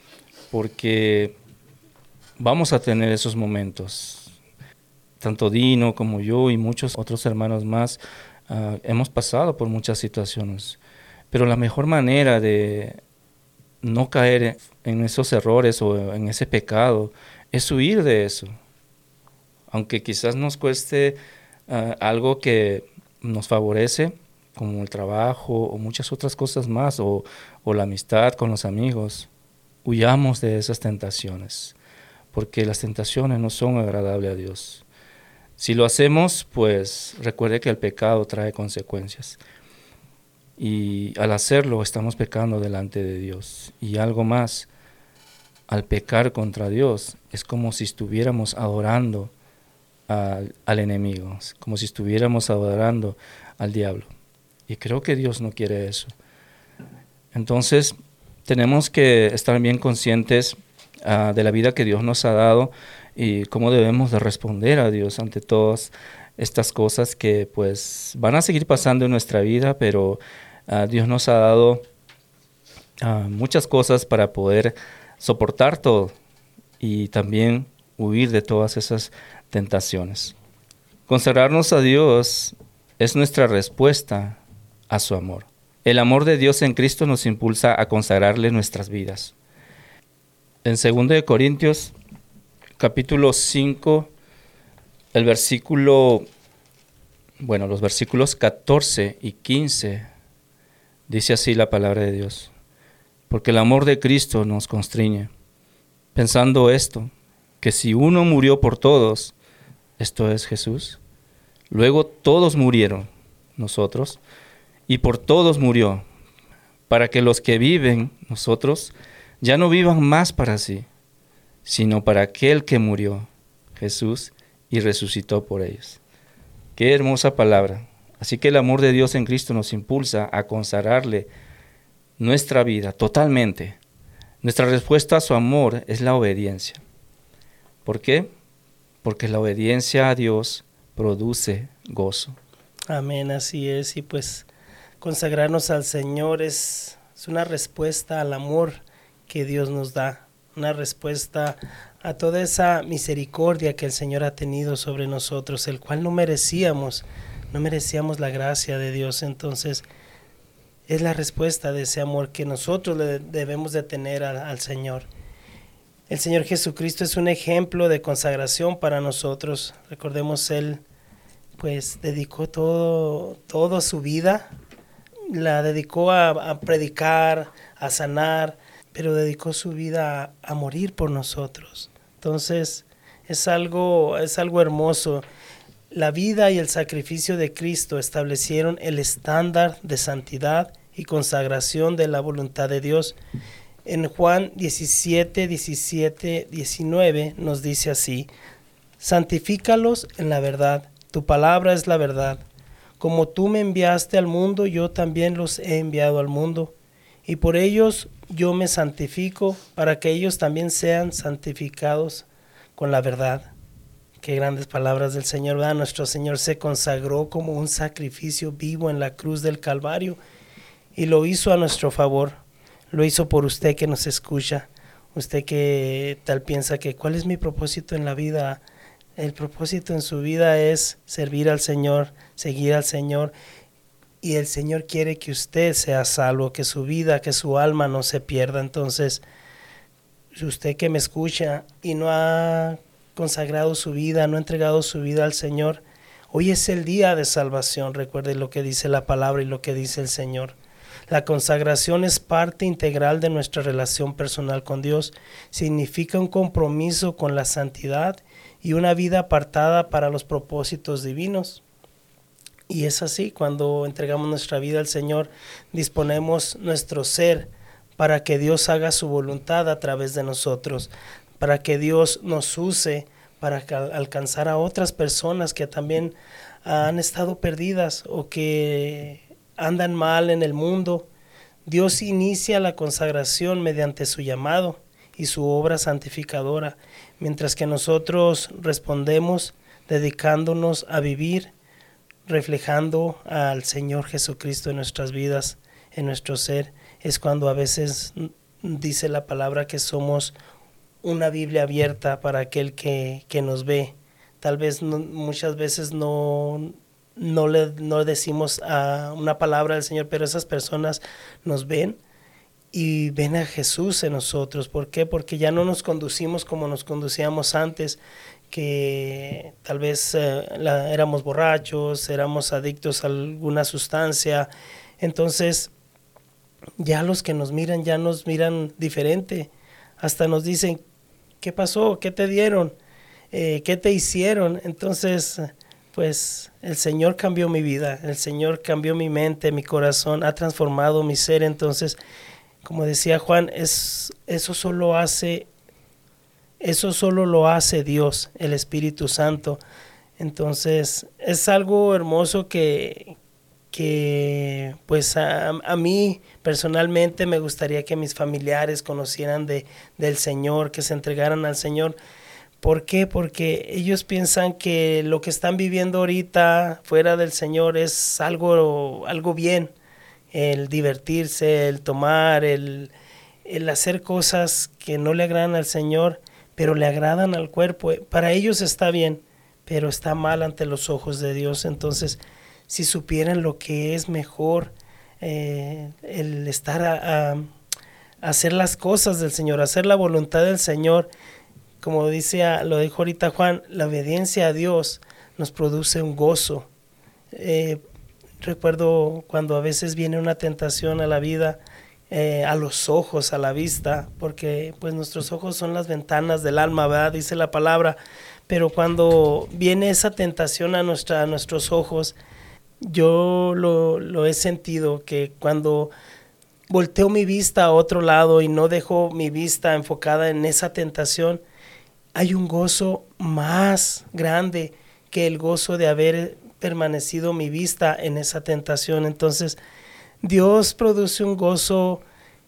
porque vamos a tener esos momentos. Tanto Dino como yo y muchos otros hermanos más uh, hemos pasado por muchas situaciones. Pero la mejor manera de no caer en esos errores o en ese pecado es huir de eso. Aunque quizás nos cueste uh, algo que nos favorece, como el trabajo o muchas otras cosas más, o, o la amistad con los amigos, huyamos de esas tentaciones, porque las tentaciones no son agradables a Dios. Si lo hacemos, pues recuerde que el pecado trae consecuencias. Y al hacerlo estamos pecando delante de Dios. Y algo más, al pecar contra Dios es como si estuviéramos adorando al, al enemigo, como si estuviéramos adorando al diablo. Y creo que Dios no quiere eso. Entonces tenemos que estar bien conscientes uh, de la vida que Dios nos ha dado y cómo debemos de responder a Dios ante todas estas cosas que pues van a seguir pasando en nuestra vida, pero Uh, Dios nos ha dado uh, muchas cosas para poder soportar todo y también huir de todas esas tentaciones. Consagrarnos a Dios es nuestra respuesta a su amor. El amor de Dios en Cristo nos impulsa a consagrarle nuestras vidas. En segunda de Corintios, capítulo cinco, el versículo, bueno, los versículos catorce y quince, dice así la palabra de Dios: porque el amor de Cristo nos constriñe, pensando esto, que si uno murió por todos, esto es Jesús, luego todos murieron, nosotros, y por todos murió, para que los que viven, nosotros, ya no vivan más para sí, sino para aquel que murió, Jesús, y resucitó por ellos. Qué hermosa palabra. Así que el amor de Dios en Cristo nos impulsa a consagrarle nuestra vida totalmente. Nuestra respuesta a su amor es la obediencia. ¿Por qué? Porque la obediencia a Dios produce gozo. Amén, así es. Y pues consagrarnos al Señor es, es una respuesta al amor que Dios nos da. Una respuesta a toda esa misericordia que el Señor ha tenido sobre nosotros, el cual no merecíamos. No merecíamos la gracia de Dios. Entonces es la respuesta de ese amor que nosotros le debemos de tener al, al Señor. El Señor Jesucristo es un ejemplo de consagración para nosotros. Recordemos, Él pues dedicó todo, toda su vida, la dedicó a, a predicar, a sanar, pero dedicó su vida a, a morir por nosotros. Entonces es algo, es algo hermoso. La vida y el sacrificio de Cristo establecieron el estándar de santidad y consagración de la voluntad de Dios. En Juan diecisiete, diecisiete, diecinueve nos dice así: santifícalos en la verdad, tu palabra es la verdad. Como tú me enviaste al mundo, yo también los he enviado al mundo, y por ellos yo me santifico, para que ellos también sean santificados con la verdad. Qué grandes palabras del Señor, ¿verdad? Nuestro Señor se consagró como un sacrificio vivo en la cruz del Calvario y lo hizo a nuestro favor. Lo hizo por usted que nos escucha, usted que tal piensa que ¿cuál es mi propósito en la vida? El propósito en su vida es servir al Señor, seguir al Señor, y el Señor quiere que usted sea salvo, que su vida, que su alma no se pierda. Entonces, usted que me escucha y no ha consagrado su vida, no ha entregado su vida al Señor, hoy es el día de salvación. Recuerde lo que dice la palabra y lo que dice el Señor. La consagración es parte integral de nuestra relación personal con Dios. Significa un compromiso con la santidad y una vida apartada para los propósitos divinos. Y es así, cuando entregamos nuestra vida al Señor, disponemos nuestro ser para que Dios haga su voluntad a través de nosotros, para que Dios nos use para alcanzar a otras personas que también han estado perdidas o que andan mal en el mundo. Dios inicia la consagración mediante su llamado y su obra santificadora, mientras que nosotros respondemos dedicándonos a vivir, reflejando al Señor Jesucristo en nuestras vidas, en nuestro ser. Es cuando a veces dice la palabra que somos una Biblia abierta para aquel que, que nos ve. Tal vez no, muchas veces no, no le no decimos a una palabra del Señor, pero esas personas nos ven y ven a Jesús en nosotros. ¿Por qué? Porque ya no nos conducimos como nos conducíamos antes, que tal vez eh, la, éramos borrachos, éramos adictos a alguna sustancia. Entonces ya los que nos miran ya nos miran diferente, hasta nos dicen, ¿qué pasó? ¿Qué te dieron? Eh, ¿qué te hicieron? Entonces pues el Señor cambió mi vida, el Señor cambió mi mente, mi corazón, ha transformado mi ser. Entonces, como decía Juan, es, eso solo hace, eso solo lo hace Dios, el Espíritu Santo. Entonces, es algo hermoso que, que pues a, a mí personalmente me gustaría que mis familiares conocieran de, del Señor, que se entregaran al Señor. ¿Por qué? Porque ellos piensan que lo que están viviendo ahorita fuera del Señor es algo, algo bien. El divertirse, el tomar, el, el hacer cosas que no le agradan al Señor, pero le agradan al cuerpo. Para ellos está bien, pero está mal ante los ojos de Dios. Entonces, si supieran lo que es mejor, eh, el estar a, a hacer las cosas del Señor, hacer la voluntad del Señor. Como dice, lo dijo ahorita Juan, la obediencia a Dios nos produce un gozo. Eh, recuerdo cuando a veces viene una tentación a la vida, eh, a los ojos, a la vista, porque pues nuestros ojos son las ventanas del alma, ¿verdad? Dice la palabra. Pero cuando viene esa tentación a, nuestra, a nuestros ojos, yo lo, lo he sentido, que cuando volteo mi vista a otro lado y no dejo mi vista enfocada en esa tentación, hay un gozo más grande que el gozo de haber permanecido mi vista en esa tentación. Entonces, Dios produce un gozo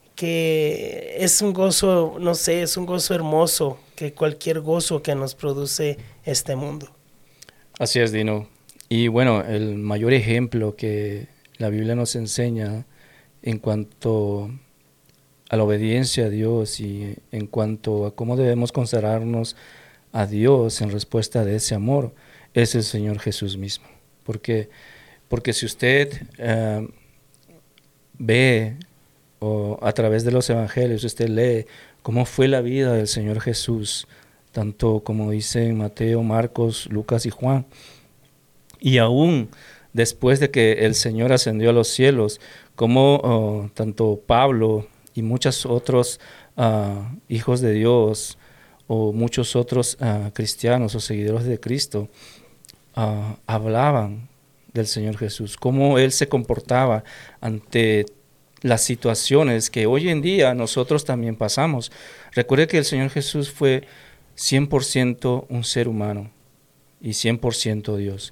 que es un gozo, no sé, es un gozo hermoso, que cualquier gozo que nos produce este mundo. Así es, Dino. Y bueno, el mayor ejemplo que la Biblia nos enseña en cuanto a la obediencia a Dios y en cuanto a cómo debemos consagrarnos a Dios en respuesta de ese amor, es el Señor Jesús mismo. Porque, porque si usted uh, ve o a través de los evangelios, usted lee cómo fue la vida del Señor Jesús, tanto como dicen Mateo, Marcos, Lucas y Juan, y aún después de que el Señor ascendió a los cielos, como uh, tanto Pablo y muchos otros uh, hijos de Dios o muchos otros uh, cristianos o seguidores de Cristo uh, hablaban del Señor Jesús, cómo Él se comportaba ante las situaciones que hoy en día nosotros también pasamos. Recuerde que el Señor Jesús fue cien por ciento un ser humano y cien por ciento Dios.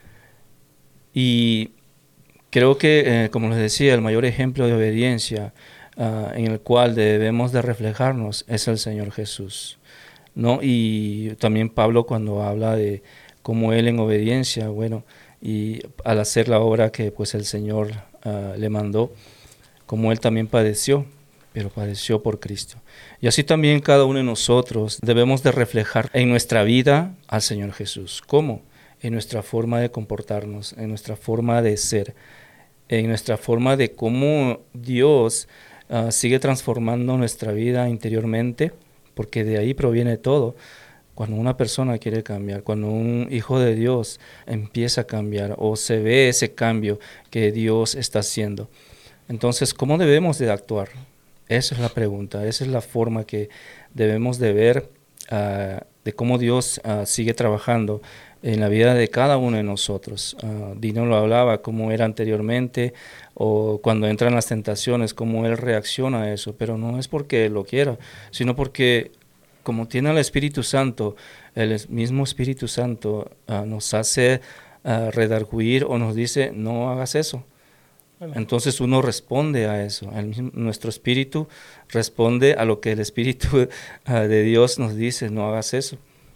Y creo que, eh, como les decía, el mayor ejemplo de obediencia Uh, en el cual debemos de reflejarnos es el Señor Jesús, ¿no? Y también Pablo, cuando habla de cómo él en obediencia, bueno, y al hacer la obra que pues el Señor uh, le mandó, como él también padeció, pero padeció por Cristo. Y así también cada uno de nosotros debemos de reflejar en nuestra vida al Señor Jesús. ¿Cómo? En nuestra forma de comportarnos, en nuestra forma de ser, en nuestra forma de cómo Dios Uh, sigue transformando nuestra vida interiormente, porque de ahí proviene todo. Cuando una persona quiere cambiar, cuando un hijo de Dios empieza a cambiar o se ve ese cambio que Dios está haciendo. Entonces, ¿cómo debemos de actuar? Esa es la pregunta, esa es la forma que debemos de ver uh, de cómo Dios uh, sigue trabajando en la vida de cada uno de nosotros. Uh, Dino lo hablaba, cómo era anteriormente, o cuando entran las tentaciones, cómo él reacciona a eso, pero no es porque lo quiera, sino porque como tiene el Espíritu Santo, el mismo Espíritu Santo uh, nos hace uh, redarguir o nos dice, no hagas eso. Bueno. Entonces uno responde a eso, el, nuestro espíritu responde a lo que el Espíritu uh, de Dios nos dice, no hagas eso.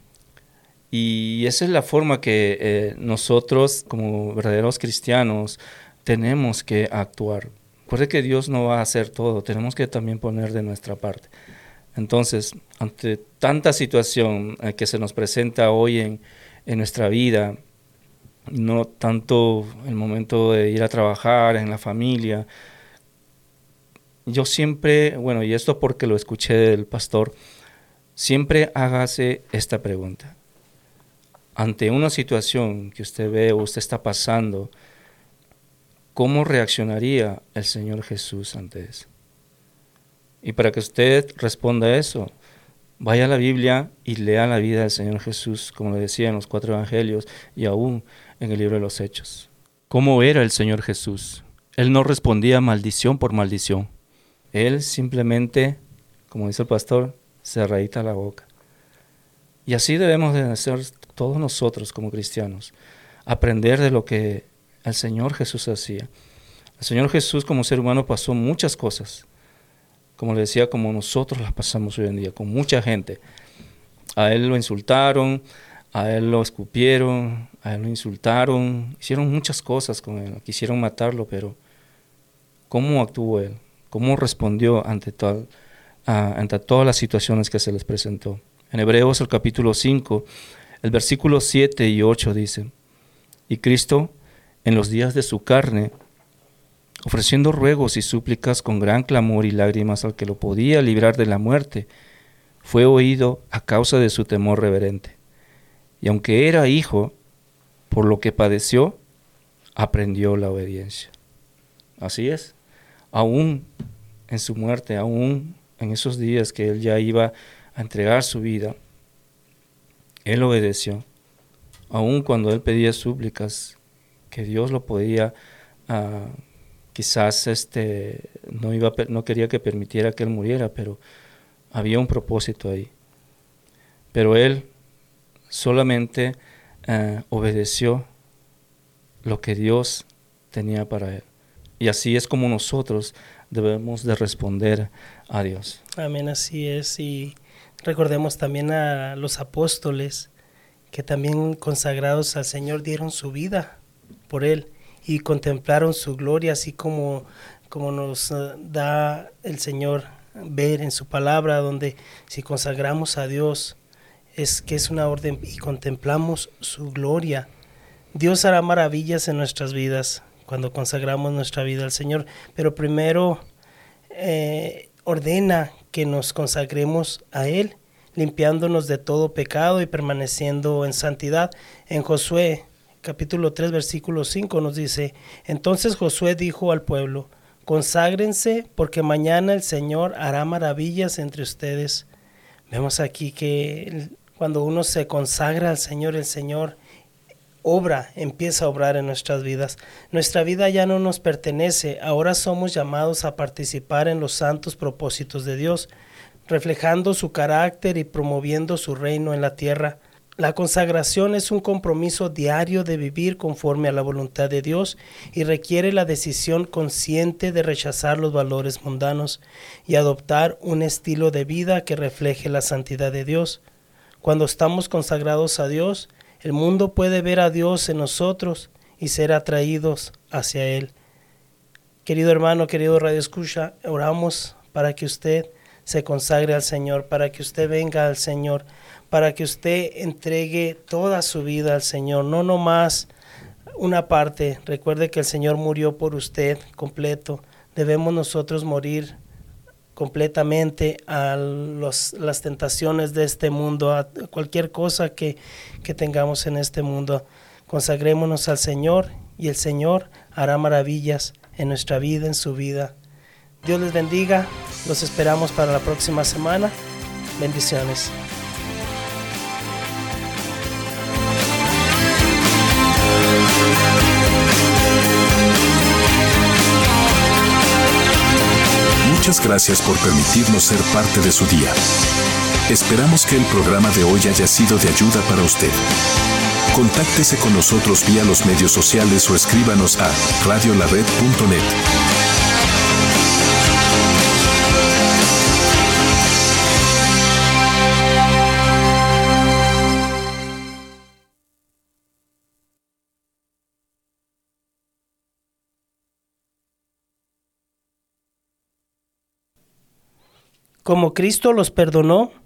Y esa es la forma que eh, nosotros, como verdaderos cristianos, tenemos que actuar. Recuerde que Dios no va a hacer todo, tenemos que también poner de nuestra parte. Entonces, ante tanta situación eh, que se nos presenta hoy en, en nuestra vida, no tanto el momento de ir a trabajar, en la familia, yo siempre, bueno, y esto porque lo escuché del pastor, siempre hágase esta pregunta. Ante una situación que usted ve o usted está pasando, ¿cómo reaccionaría el Señor Jesús ante eso? Y para que usted responda a eso, vaya a la Biblia y lea la vida del Señor Jesús, como le decía en los cuatro evangelios y aún en el libro de los Hechos. ¿Cómo era el Señor Jesús? Él no respondía maldición por maldición. Él simplemente, como dice el pastor, cerradita la boca. Y así debemos de hacer todos nosotros como cristianos, aprender de lo que el Señor Jesús hacía. El Señor Jesús como ser humano pasó muchas cosas, como le decía, como nosotros las pasamos hoy en día, con mucha gente. A Él lo insultaron, a Él lo escupieron, a Él lo insultaron, hicieron muchas cosas con Él, quisieron matarlo, pero ¿cómo actuó Él? ¿Cómo respondió ante, tal, uh, ante todas las situaciones que se les presentó? En Hebreos, el capítulo cinco, el versículo siete y ocho dice: y Cristo, en los días de su carne, ofreciendo ruegos y súplicas con gran clamor y lágrimas al que lo podía librar de la muerte, fue oído a causa de su temor reverente. Y aunque era hijo, por lo que padeció, aprendió la obediencia. Así es, aún en su muerte, aún en esos días que él ya iba a entregar su vida, él obedeció. Aún cuando él pedía súplicas, que Dios lo podía, uh, quizás este, no, iba, no quería que permitiera que él muriera, pero había un propósito ahí. Pero él solamente uh, obedeció lo que Dios tenía para él. Y así es como nosotros debemos de responder a Dios. Amén, así es. Y recordemos también a los apóstoles que también consagrados al Señor dieron su vida por Él y contemplaron su gloria, así como, como nos da el Señor ver en su palabra, donde si consagramos a Dios es que es una orden y contemplamos su gloria. Dios hará maravillas en nuestras vidas cuando consagramos nuestra vida al Señor, pero primero eh, ordena que nos consagremos a Él, limpiándonos de todo pecado y permaneciendo en santidad. En Josué capítulo tres versículo cinco nos dice: entonces Josué dijo al pueblo: conságrense, porque mañana el Señor hará maravillas entre ustedes. Vemos aquí que cuando uno se consagra al Señor, el Señor obra, empieza a obrar en nuestras vidas. Nuestra vida ya no nos pertenece, ahora somos llamados a participar en los santos propósitos de Dios, reflejando su carácter y promoviendo su reino en la tierra. La consagración es un compromiso diario de vivir conforme a la voluntad de Dios y requiere la decisión consciente de rechazar los valores mundanos y adoptar un estilo de vida que refleje la santidad de Dios. Cuando estamos consagrados a Dios, el mundo puede ver a Dios en nosotros y ser atraídos hacia Él. Querido hermano, querido Radio Escucha, oramos para que usted se consagre al Señor, para que usted venga al Señor, para que usted entregue toda su vida al Señor, no nomás una parte. Recuerde que el Señor murió por usted completo. Debemos nosotros morir completamente a los, las tentaciones de este mundo, a cualquier cosa que, que tengamos en este mundo. Consagrémonos al Señor y el Señor hará maravillas en nuestra vida, en su vida. Dios les bendiga, los esperamos para la próxima semana. Bendiciones. Muchas gracias por permitirnos ser parte de su día. Esperamos que el programa de hoy haya sido de ayuda para usted. Contáctese con nosotros vía los medios sociales o escríbanos a radio la red punto net. Como Cristo los perdonó,